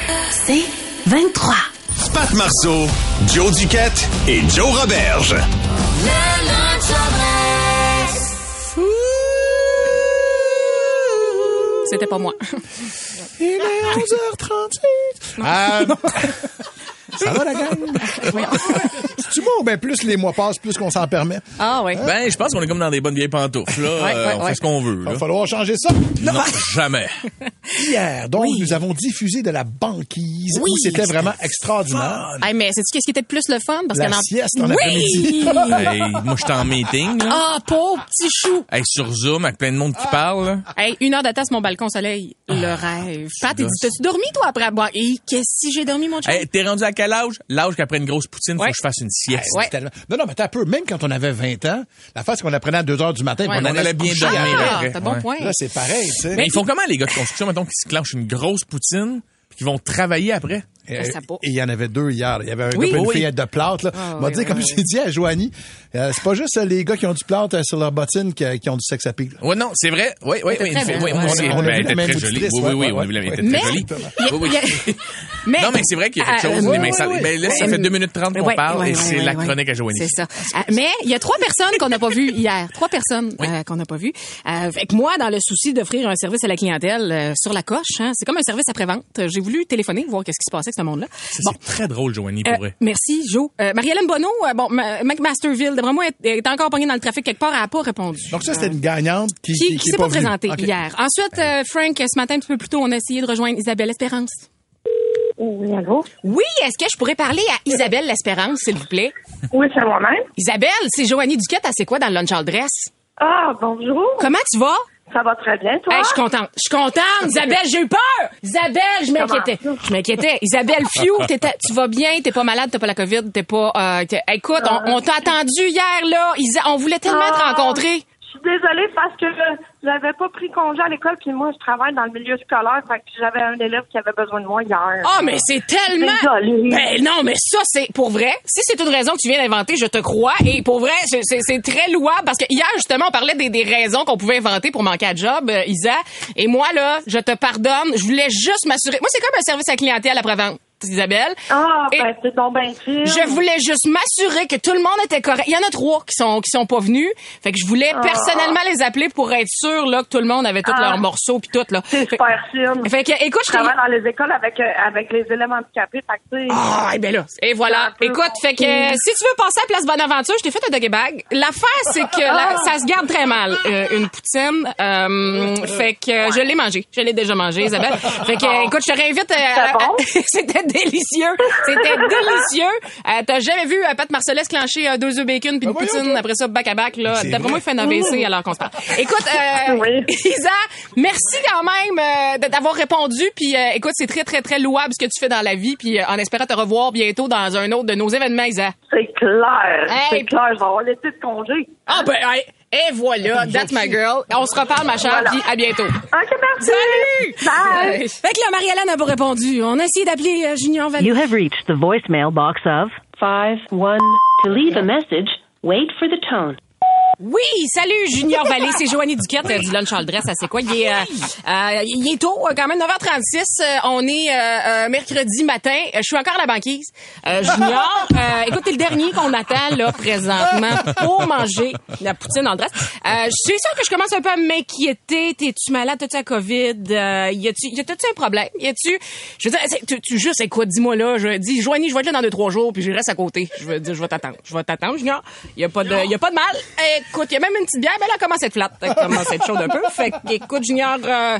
C'est 23. Pat Marceau, Joe Duquette et Joe Roberge. C'était pas moi. Il est 11h38. Ça va, la gang? C'est-tu bon? Ben, plus les mois passent, plus qu'on s'en permet. Ah, oui. Ben, je pense qu'on est comme dans des bonnes vieilles pantoufles, là. On fait ce qu'on veut, Il là. va falloir changer ça. Non, jamais. Hier, donc, nous avons diffusé de la banquise. Oui. Où c'était vraiment extraordinaire. Hey, mais sais-tu qu'est-ce qui était le plus le fun? Parce La qu'il y en a... sieste en après-midi. Hey, moi, j'étais en meeting, là. Ah, pauvre petit chou! Hey, sur Zoom, avec plein de monde qui parle, là. Hey, 1 heure de temps sur mon balcon au soleil. Le rêve. Pat, il dit, t'as-tu dormi, toi, après? Bon, et qu'est-ce que j'ai dormi, mon chum? Hey, t'es rendu à quel âge? L'âge qu'après une grosse poutine, faut Ouais. que je fasse une sieste. Ouais. Tellement... Non, mais t'as un peu. Même quand on avait 20 ans, la face qu'on apprenait à 2 heures du matin, Ouais, puis on allait se bien coucher dormir après. après. T'as bon Ouais. point. Là, c'est pareil, tu sais. Mais ils font comment, les gars de construction, mettons, qui se clenchent une grosse poutine, puis qui vont travailler après? Ça pas. Et il y en avait 2 hier. Il y avait un Oui. gars et une Oui. fille de plâtre. Là. M'a dit, comme j'ai dit à Joanie, c'est pas juste les gars qui ont du plâtre sur leur bottine qui ont du sex appeal. Ouais, non, c'est vrai. Oui. très bien. Moi On a- aussi. on a Ben, vu elle la était même très jolie. auditrice, Oui, ouais, on a vu la elle était Mais- très jolie. Oui. Mais, Non, mais c'est vrai qu'il y a quelque chose. oui, mais ça, oui. ben, là, ça fait 2 minutes 30 qu'on parle et c'est la chronique à Joanie. C'est ça. Mais il y a 3 personnes qu'on n'a pas vues hier. 3 personnes qu'on n'a pas vues. Fait que moi, dans le souci d'offrir un service à la clientèle sur la coche, hein, c'est comme un service après-vente. J'ai voulu téléphoner, voir qu'est-ce qui se passait avec ce monde-là. Ça, c'est très drôle, Joanie, pour vrai. Merci, Jo. Marie-Hélène Bonneau, McMasterville, d'après moi, elle est encore pognée dans le trafic quelque part, elle n'a pas répondu. Donc ça, c'était une gagnante qui Qui est s'est pas venue. présentée OK. hier. Ensuite, Frank, ce matin, un petit peu plus tôt, on a essayé de rejoindre Isabelle Espérance. Oui, allô? Oui, est-ce que je pourrais parler à Isabelle l'Espérance, s'il vous plaît? Oui, c'est moi-même. Isabelle, c'est Joanie Duquette, elle sait quoi dans le lunch all dress? Ah, bonjour. Comment tu vas? Ça va très bien, toi? Hey, je suis contente. Je suis contente. Isabelle, j'ai eu peur. Isabelle, je m'inquiétais. Comment ça? Je m'inquiétais. Isabelle, tu vas bien, t'es pas malade, t'as pas la COVID, t'es pas... écoute, on t'a attendu hier, là. On voulait tellement te rencontrer. Je suis désolée parce que j'avais pas pris congé à l'école, puis moi, je travaille dans le milieu scolaire, fait que j'avais un élève qui avait besoin de moi hier. Ah, mais c'est tellement... Désolée. Ben non, mais ça, c'est pour vrai. Si c'est une raison que tu viens d'inventer, je te crois. Et pour vrai, c'est très louable parce que hier, justement, on parlait des raisons qu'on pouvait inventer pour manquer à job, Isa. Et moi, là, je te pardonne. Je voulais juste m'assurer. Moi, c'est comme un service à clientèle après-vente, Isabelle. Ah, Et- ben, c'est donc bien triste. Je voulais juste m'assurer que tout le monde était correct. Il y en a 3 qui sont pas venus. Fait que je voulais personnellement les appeler pour être sûr là que tout le monde avait tous leurs morceaux puis tout là. C'est super fine. Fait que écoute, Je travaille dans les écoles avec les élèves handicapés, fait que, tu sais... Ah, eh ben là. Et voilà. Un peu Écoute, fait que si tu veux passer à Place Bonaventure, je t'ai fait un doggy bag. L'affaire, c'est que ça se garde très mal, une poutine. Fait que je l'ai mangé. Je l'ai déjà mangé, Isabelle. Fait que, écoute, je te réinvite. bon? C'était délicieux. C'était délicieux. T'as jamais vu Pat Marcellès clencher 2 œufs bacon puis une voyons poutine donc. après ça back à back là. C'est D'après moi, il fait un AVC alors qu'on se parle. Écoute, Oui. Isa, merci quand même d'avoir répondu. Puis écoute, c'est très très très louable ce que tu fais dans la vie. Puis en espérant te revoir bientôt dans un autre de nos événements, Isa. C'est clair. Hey. C'est clair, je vais avoir l'été de congé. Ah ben, hey, et voilà, that's my girl. On se reparle, ma chère, Voilà. puis à bientôt. OK, merci. Salut! Bye. Fait que là, Marie-Hélène n'a pas répondu. On a essayé d'appeler Junior Vallée. You have reached the voicemail box of 51. To leave a message, wait for the tone. Oui, salut Junior Vallée, c'est Joanie Duquette du Lunch all Dress. C'est quoi? Il est tôt, quand même 9h36. On est mercredi matin. Je suis encore à la banquise. Junior, écoute, t'es le dernier qu'on attend là présentement pour manger la poutine en dress. C'est sûr que je commence un peu à m'inquiéter. T'es-tu malade? T'as-tu la COVID? T'as-tu un problème? Je veux dire, tu juste, écoute, dis-moi là. Je dis, Joanie, je vais être là dans 2-3 jours, puis je reste à côté. Je veux dire, je vais t'attendre, Junior. Il y a pas de mal. Écoute, il y a même une petite bière, mais là, elle commence à être flatte. Elle commence à être chaude un peu. Fait que, écoute, Junior,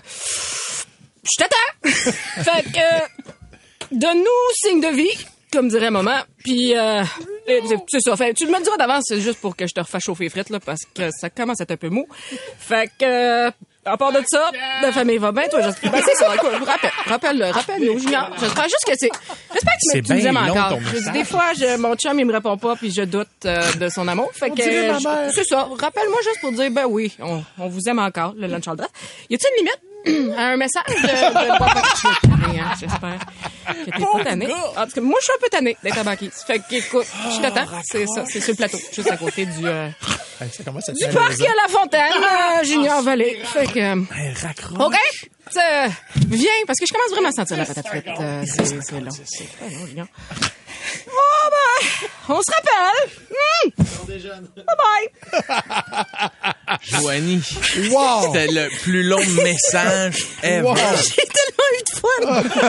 je t'attends. Fait que, donne-nous signe de vie, comme dirait maman. Puis, c'est ça. Fait, tu me le diras d'avance, c'est juste pour que je te refasse chauffer les frites, là, parce que ça commence à être un peu mou. Fait que, à part de ça, la famille va bien, toi, j'espère. Ben, c'est ça, écoute, rappelle-nous, Junior. J'espère juste que j'espère que tu nous aimes encore. Je dis, des fois, mon chum, il me répond pas, puis je doute de son amour. Fait que, c'est ça. Rappelle-moi juste pour dire, ben oui, on vous aime encore, le lunch all dress. Y a-t-il une limite? Un message de... Rien, j'espère. Que t'es pas tanné. En tout cas, moi, je suis un peu tanné d'être à banquise. Fait que, écoute, je t'attends. C'est ça, c'est sur le plateau, juste à côté du parc à la Fontaine, Junior Valley. Fait que... OK? Viens, parce que je commence vraiment à sentir la patate frite. C'est long. C'est très long, Junior. Oh, ben, on se rappelle. Bye-bye. Joanie. Wow! C'était le plus long message ever. Wow. J'ai tellement eu de fun.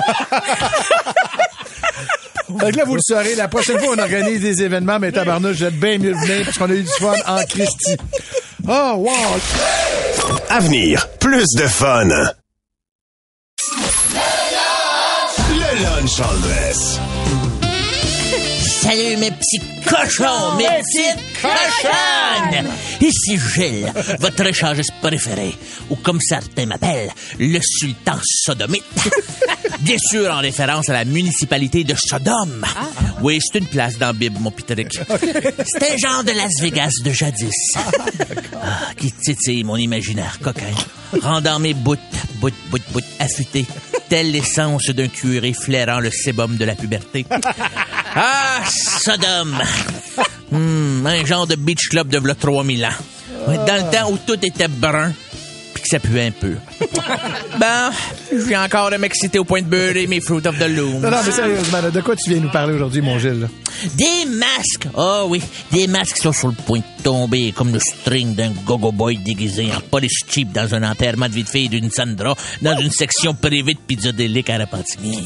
Fait que là, vous le saurez, la prochaine fois on organise des événements, mais tabarnouche, vous êtes bien mieux venir parce qu'on a eu du fun en Christie. Oh, wow! À venir, plus de fun. Le lunch en dress. Salut mes petits cochons, mes petites cochonnes! Ici Gilles, votre échangiste préféré, ou comme certains m'appellent, le sultan sodomite. Bien sûr en référence à la municipalité de Sodome. Oui, c'est une place dans la Bible, mon pitéric. C'est un genre de Las Vegas de jadis. Qui titille mon imaginaire coquin, rendant mes bouts affûtés, telle l'essence d'un curé flairant le sébum de la puberté. Ah, Sodome! Un genre de beach club de v'là 3000 ans. Dans le temps où tout était brun, puis que ça puait un peu. Bon, je viens encore de m'exciter au point de beurrer mes Fruit of the Loom. Non, mais sérieusement, de quoi tu viens nous parler aujourd'hui, mon Gilles? Là? Des masques! Oh oui, des masques qui sont sur le point de tomber comme le string d'un go-go boy déguisé en police cheap dans un enterrement de vie de fille d'une Sandra dans une section privée de pizza délique à Repentigny.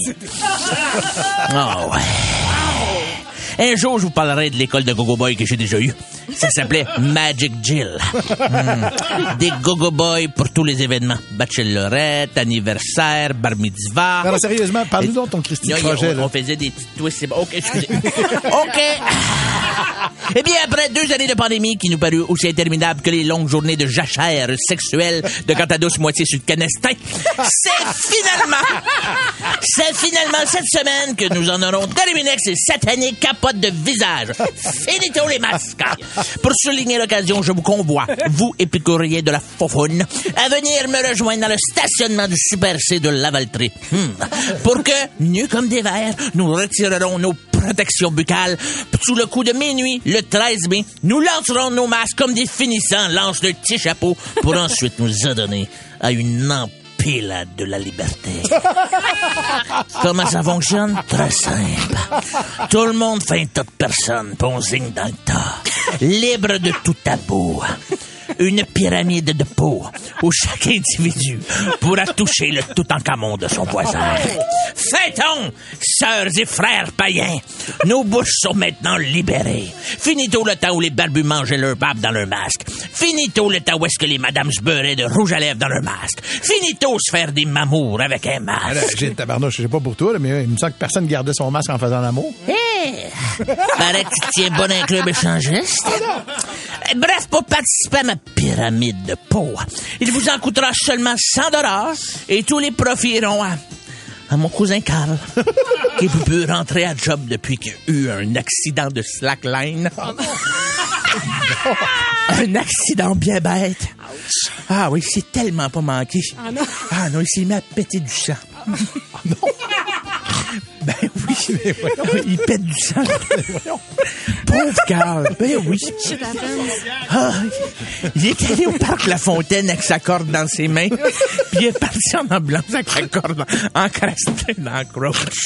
Oh ouais. Un jour, je vous parlerai de l'école de Go-Go Boy que j'ai déjà eue. Ça s'appelait Magic Jill. Des Go-Go Boy pour tous les événements. Bachelorette, anniversaire, bar mitzvah. Non, sérieusement, parle-nous donc de ton Christy projet. On faisait des petits twists. OK, excusez. OK. Eh bien, après 2 années de pandémie qui nous parut aussi interminables que les longues journées de jachère sexuelle de quant à douce moitié sur le canestin, c'est finalement cette semaine que nous en aurons terminé avec ces sataniques capotes de visage. Finito les masques! Pour souligner l'occasion, je vous convoie, vous épicuriers de la faufoune, à venir me rejoindre dans le stationnement du Super C de Lavaltrie. Pour que, nus comme des vers, nous retirerons nos protections buccales. Sous le coup de minuit, le 13 mai, nous lancerons nos masques comme des finissants lancent le petit chapeau pour ensuite nous adonner à une empilade de la liberté. Comment ça fonctionne? Très simple. Tout le monde fait un tas de personnes, puis on signe dans le tas. Libre de tout tabou. Une pyramide de peau où chaque individu pourra toucher le tout-en-camon de son voisin. Fêtons, sœurs et frères païens, nos bouches sont maintenant libérées. Finito le temps où les barbus mangeaient leur barbe dans leur masque. Finito le temps où est-ce que les madames se beurraient de rouge à lèvres dans leur masque. Finito se faire des mamours avec un masque. J'ai tabarnouche, je sais pas pour toi, là, mais il me semble que personne gardait son masque en faisant l'amour. Paraît que tu tiens bon un club échangiste. Bref, pour participer à ma pyramide de peau, il vous en coûtera seulement 100$ et tous les profits iront à mon cousin Carl, qui ne peut plus rentrer à job depuis qu'il a eu un accident de slackline. Un accident bien bête. Ah oui, c'est tellement pas manqué. Ah non, il s'est mis à péter du sang. Non. Ben oui, mais voyons. Il pète du sang. Pauvre Carl. Ben oui. Ah, il est allé au parc La Fontaine avec sa corde dans ses mains, puis il est parti en ambulance avec la corde encrastée dans la croche.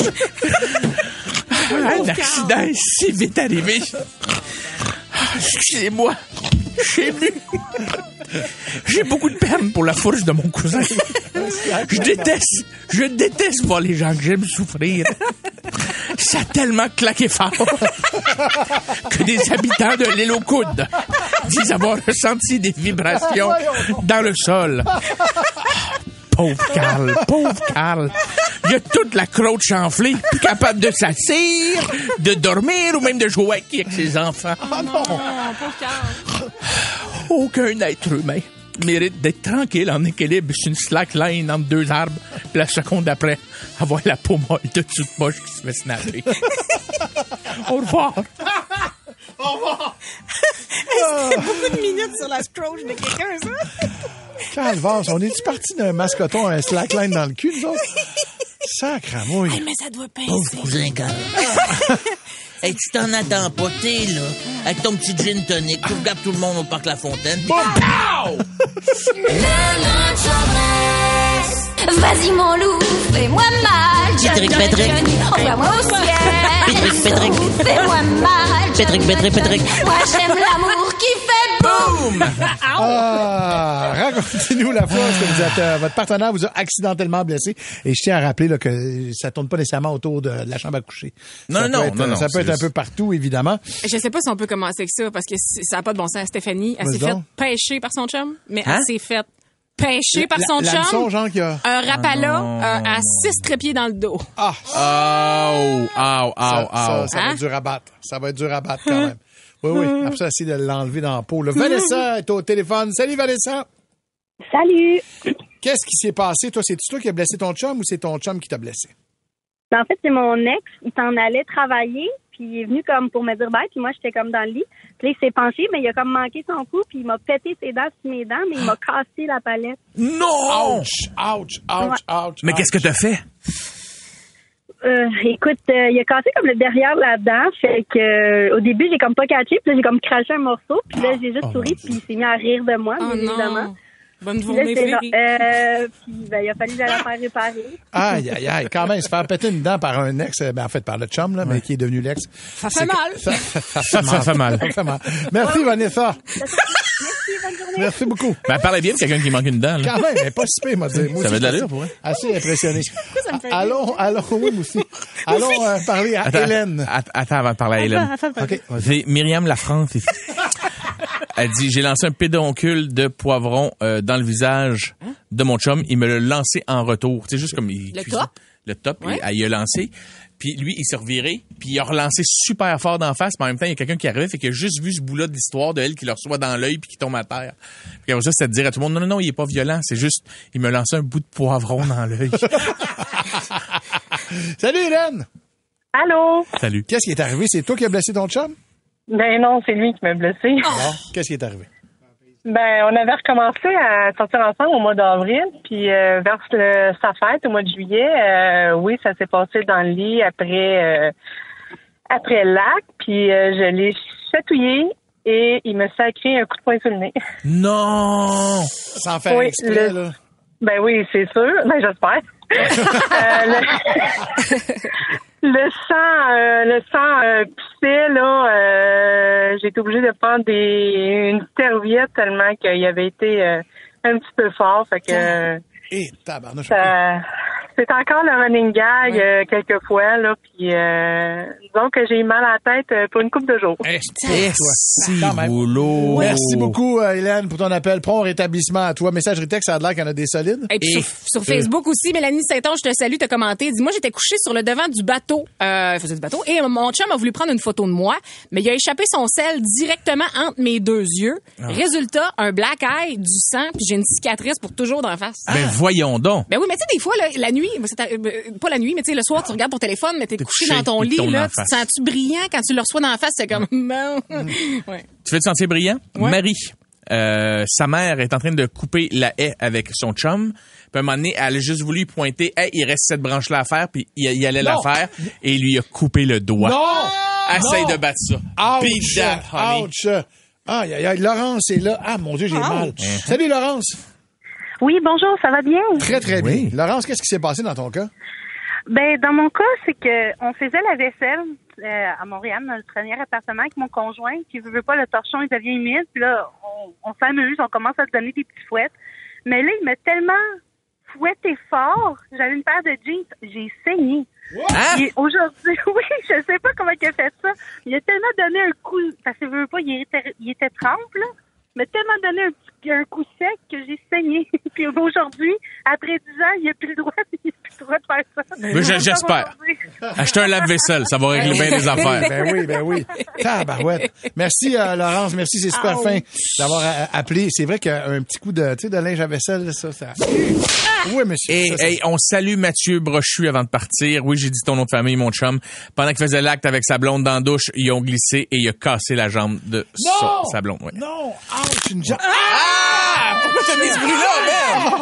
Un accident est si vite arrivé. Excusez-moi, j'ai ému. J'ai beaucoup de peine pour la fourche de mon cousin. Je déteste voir les gens que j'aime souffrir. Ça a tellement claqué fort que des habitants de l'île aux coudes disent avoir ressenti des vibrations dans le sol. Pauvre Carl. Il a toute la crotte enflée, plus capable de s'asseoir, de dormir ou même de jouer avec ses enfants. Oh non, pauvre Carl. Aucun être humain mérite d'être tranquille en équilibre sur une slackline entre 2 arbres, puis la seconde après, avoir la peau molle de toute poche qui se fait snapper. Au revoir. Au revoir. C'était beaucoup de minutes sur la scroche de quelqu'un, ça. Calvaire, on est-tu parti d'un mascoton à un slackline dans le cul, nous autres? Sacramouille. Mais ça doit pincer. Pauvre cousin Carl. Hey, tu t'en attends pas, t'es là, avec ton petit gin tonic, tu regardes tout le monde au Parc La Fontaine. Pow! Vas-y mon loup, fais-moi mal. Patrick, Patrick. Envoie-moi au ciel. Patrick. Fais-moi mal. Patrick. Moi j'aime l'amour qui fait boum. Racontez-nous la fois que votre partenaire vous a accidentellement blessé. Et je tiens à rappeler là, que ça tourne pas nécessairement autour de la chambre à coucher. Non. Ça peut être un peu partout, évidemment. Je sais pas si on peut commencer avec ça, parce que ça n'a pas de bon sens. Stéphanie, elle s'est faite pêcher par son chum, mais elle s'est faite pêcher par son chum. L'hameçon, genre, qui a... Un rapala à 6 trépieds dans le dos. Ah! Ça va être dur à battre. Ça va être dur à battre, quand même. Oui. Après ça, essayer de l'enlever dans la peau. Là. Vanessa est au téléphone. Salut, Vanessa. Salut! Qu'est-ce qui s'est passé? Toi, c'est-tu toi qui as blessé ton chum ou c'est ton chum qui t'a blessé? En fait, c'est mon ex. Il s'en allait travailler, puis il est venu comme pour me dire bye, puis moi, j'étais comme dans le lit. Puis là, il s'est penché, mais il a comme manqué son coup, puis il m'a pété ses dents sur mes dents, mais il m'a cassé la palette. Non! Ouch! Mais qu'est-ce que t'as fait? Écoute, il a cassé comme le derrière là-dedans, fait que au début, j'ai comme pas catché, puis là, j'ai comme craché un morceau, puis là, j'ai juste souri, puis il s'est mis à rire de moi, bien évidemment. Non. Bonne journée, Frédéric. Puis il a fallu la faire réparer. Aïe, quand même, se faire péter une dent par un ex, en fait, par le chum, là, mais qui est devenu l'ex. Ça fait mal. Ça fait mal. Merci, Vanessa. Merci, bonne journée. Merci beaucoup. Ben, elle parlait bien de quelqu'un qui manque une dent, là. Quand même, mais pas si pire, moi, dire. Ça avait de l'allure, pour vrai. Assez impressionné. Allons, oui, moi aussi. Allons parler à Hélène. Attends, avant de parler à Hélène. OK. C'est Myriam Lafrance ici. Elle dit, j'ai lancé un pédoncule de poivron dans le visage de mon chum. Il me l'a lancé en retour. C'est juste comme le top. Ouais. Il a lancé. Puis lui, il s'est reviré. Puis il a relancé super fort d'en face. Mais en même temps, il y a quelqu'un qui arrivait. Fait qu'il a juste vu ce bout-là de l'histoire de elle qui le reçoit dans l'œil puis qui tombe à terre. Puis après ça, c'est de dire à tout le monde, non, il est pas violent. C'est juste, il me lançait un bout de poivron dans l'œil. Salut, Hélène. Allô? Salut. Qu'est-ce qui est arrivé? C'est toi qui as blessé ton chum? Ben non, c'est lui qui m'a blessé. Bon, qu'est-ce qui est arrivé? Ben, on avait recommencé à sortir ensemble au mois d'avril, puis vers sa fête, au mois de juillet, oui, ça s'est passé dans le lit après l'acte, puis je l'ai chatouillé et il me sacré un coup de poing sur le nez. Non! Sans faire exprès, là. Ben oui, c'est sûr. Ben, j'espère. Le sang poussait, là, j'ai été obligée de prendre une serviette tellement qu'il avait été un petit peu fort, fait que tabarnouche. c'est encore le running gag quelquefois, là, puis disons que j'ai eu mal à la tête pour une couple de jours. Boulot. Merci beaucoup, Hélène, pour ton appel. Prompt rétablissement à toi. Messagerie texte, ça a l'air qu'il y en a des solides. Et puis sur Facebook aussi, Mélanie Saint-Onge, je te salue, t'as commenté. Dis, moi, j'étais couchée sur le devant du bateau. Faisait du bateau. Et mon chum a voulu prendre une photo de moi, mais il a échappé son sel directement entre mes deux yeux. Résultat, un black eye, du sang, puis j'ai une cicatrice pour toujours dans la face. Ben, voyons donc. Ben oui, mais tu sais, des fois, là, la nuit, pas la nuit, mais tu sais, le soir, tu regardes ton téléphone, mais t'es couché dans ton lit, là, tu te sens-tu brillant quand tu le reçois dans la face? C'est comme, ouais. Tu veux te sentir brillant? Ouais. Marie, sa mère est en train de couper la haie avec son chum. Puis à un moment donné, elle a juste voulu lui pointer, hey, il reste cette branche-là à faire, puis il allait la faire, et il lui a coupé le doigt. Non! Essaye de battre ça. Ouch! Ouch! Aïe, Laurence est là. Ah, mon Dieu, j'ai mal. Salut, Laurence. Oui, bonjour, ça va bien? Très, très bien. Laurence, qu'est-ce qui s'est passé dans ton cas? Ben, dans mon cas, c'est que on faisait la vaisselle à Montréal, dans le premier appartement avec mon conjoint, qui veut pas, le torchon, il devient humide, puis là, on s'amuse, on commence à se donner des petits fouettes. Mais là, il m'a tellement fouetté fort, j'avais une paire de jeans, j'ai saigné. Hein? Aujourd'hui, oui, je sais pas comment il a fait ça. Il a tellement donné un coup, parce que veut pas, il était trempe, là. Il m'a tellement donné un coup sec que j'ai saigné. Puis aujourd'hui, après 10 ans, il n'a plus le droit de faire ça. Mais j'espère. Acheter un lave-vaisselle, ça va régler bien les affaires. Ben oui. Tabarouette. Merci, Laurence. Merci, c'est super fin d'avoir appelé. C'est vrai qu'un petit coup de linge à vaisselle, ça. Oui, monsieur. Et on salue Mathieu Brochu avant de partir. Oui, j'ai dit ton nom de famille, mon chum. Pendant qu'il faisait l'acte avec sa blonde dans la douche, ils ont glissé et il a cassé la jambe de sa blonde. Ouais. Non! Ouch, une jambe. Ah! Pourquoi t'as mis ce bruit-là, merde?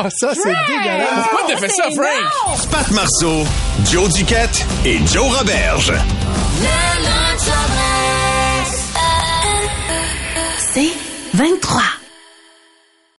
Ah, ça, c'est dégueulasse. Pourquoi t'as fait ça, Frank? Pat Marceau, Joe Duquette et Joe Roberge. C'est 23.